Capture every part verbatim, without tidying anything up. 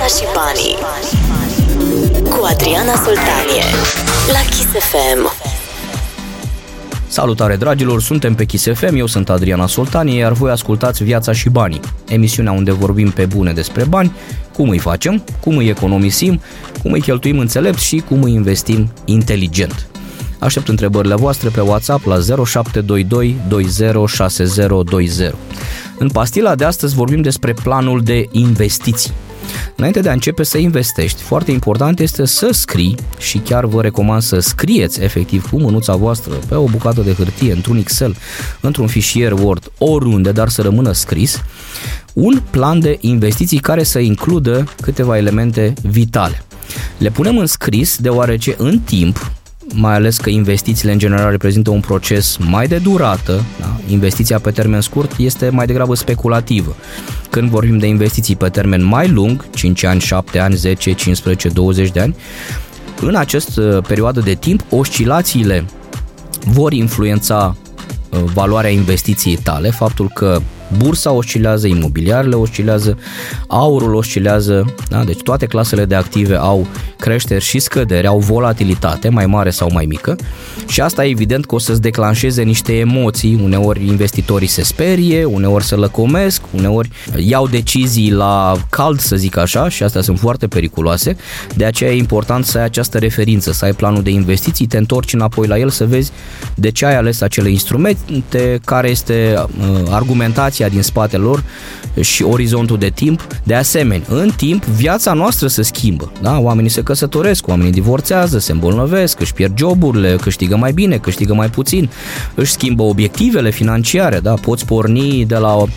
Viața și banii cu Adriana Soltanie la Kiss F M. Salutare dragilor, suntem pe Kiss F M, eu sunt Adriana Soltanie, iar voi ascultați Viața și banii, emisiunea unde vorbim pe bune despre bani, cum îi facem, cum îi economisim, cum îi cheltuim înțelept și cum îi investim inteligent. Aștept întrebările voastre pe WhatsApp la zero șapte doi doi doi zero șase zero doi zero. În pastila de astăzi vorbim despre planul de investiții. Înainte de a începe să investești, foarte important este să scrii și chiar vă recomand să scrieți efectiv cu mânuța voastră pe o bucată de hârtie, într-un Excel, într-un fișier Word, oriunde, dar să rămână scris, un plan de investiții care să includă câteva elemente vitale. Le punem în scris deoarece în timp, mai ales că investițiile în general reprezintă un proces mai de durată, da? Investiția pe termen scurt este mai degrabă speculativă. Când vorbim de investiții pe termen mai lung, cinci ani, șapte ani, zece, cincisprezece, douăzeci de ani, în această perioadă de timp, oscilațiile vor influența valoarea investiției tale, faptul că bursa oscilează, imobiliarele oscilează, aurul oscilează, da? Deci toate clasele de active au creșteri și scăderi, au volatilitate mai mare sau mai mică și asta evident că o să-ți declanșeze niște emoții, uneori investitorii se sperie, uneori se lăcomesc, uneori iau decizii la cald, să zic așa, și astea sunt foarte periculoase, de aceea e important să ai această referință, să ai planul de investiții, te întorci înapoi la el să vezi de ce ai ales acele instrumente, care este argumentația din spatele lor și orizontul de timp. De asemenea, în timp, viața noastră se schimbă. Da? Oamenii se căsătoresc, oamenii divorțează, se îmbolnăvesc, își pierd joburile, câștigă mai bine, câștigă mai puțin, își schimbă obiectivele financiare. Da? Poți porni de la uh,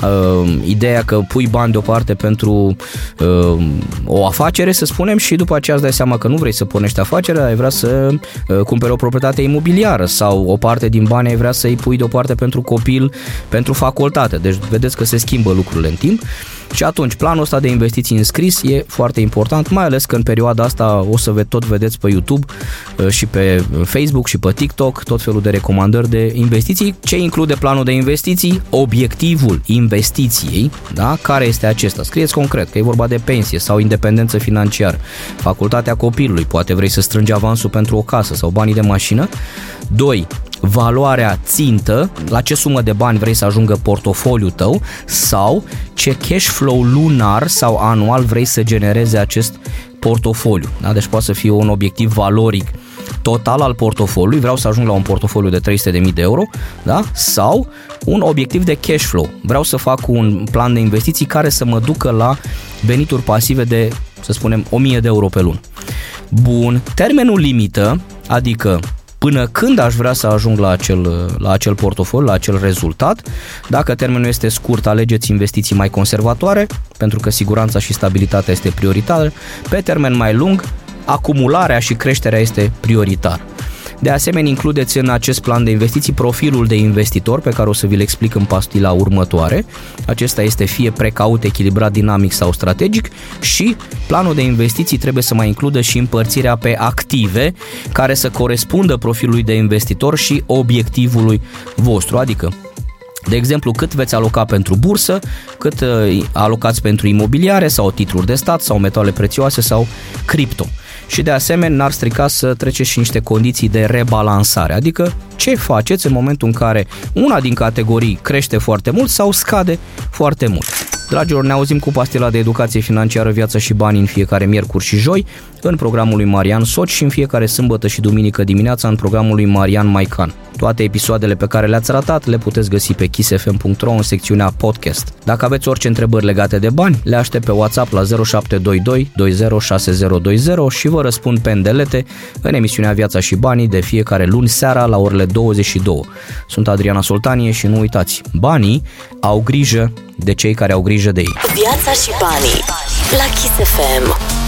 ideea că pui bani deoparte pentru uh, o afacere, să spunem, și după aceea îți dai seama că nu vrei să pornești afacerea, ai vrea să uh, cumperi o proprietate imobiliară sau o parte din bani ai vrea să-i pui deoparte pentru copil, pentru facultate. Deci vedeți că se schimbă lucrurile în timp și atunci planul ăsta de investiții înscris e foarte important, mai ales că în perioada asta o să ve- tot vedeți pe YouTube și pe Facebook și pe TikTok tot felul de recomandări de investiții. Ce include planul de investiții? Obiectivul investiției, da? Care este acesta? Scrieți concret că e vorba de pensie sau independență financiară, facultatea copilului, poate vrei să strângi avansul pentru o casă sau banii de mașină. doi. Valoarea țintă, la ce sumă de bani vrei să ajungă portofoliul tău sau ce cash flow lunar sau anual vrei să genereze acest portofoliu. Da? Deci poate să fie un obiectiv valoric total al portofoliului, vreau să ajung la un portofoliu de trei sute de mii de euro, da? Sau un obiectiv de cash flow, vreau să fac un plan de investiții care să mă ducă la venituri pasive de, să spunem, o mie de euro pe lună. Bun, termenul limită, adică până când aș vrea să ajung la acel, la acel portofoliu, la acel rezultat. Dacă termenul este scurt, alegeți investiții mai conservatoare, pentru că siguranța și stabilitatea este prioritară. Pe termen mai lung, acumularea și creșterea este prioritară. De asemenea, includeți în acest plan de investiții profilul de investitor pe care o să vi-l explic în pastila următoare. Acesta este fie precaut, echilibrat, dinamic sau strategic și planul de investiții trebuie să mai includă și împărțirea pe active care să corespundă profilului de investitor și obiectivului vostru, adică de exemplu, cât veți aloca pentru bursă, cât alocați pentru imobiliare sau titluri de stat sau metale prețioase sau cripto. Și de asemenea n-ar strica să treceți și niște condiții de rebalansare, adică ce faceți în momentul în care una din categorii crește foarte mult sau scade foarte mult. Dragilor, ne auzim cu pastila de educație financiară Viața și banii în fiecare miercuri și joi în programul lui Marian Soci și în fiecare sâmbătă și duminică dimineața în programul lui Marian Maican. Toate episoadele pe care le-ați ratat le puteți găsi pe kiss f m punct r o în secțiunea podcast. Dacă aveți orice întrebări legate de bani, le aștept pe WhatsApp la zero șapte doi doi doi zero șase zero doi zero și vă răspund pe îndelete în emisiunea Viața și banii de fiecare luni seara la orele douăzeci și două. Sunt Adriana Soltanie și nu uitați, banii au grijă de cei care au grijă de ei. Viața și banii la Kiss F M.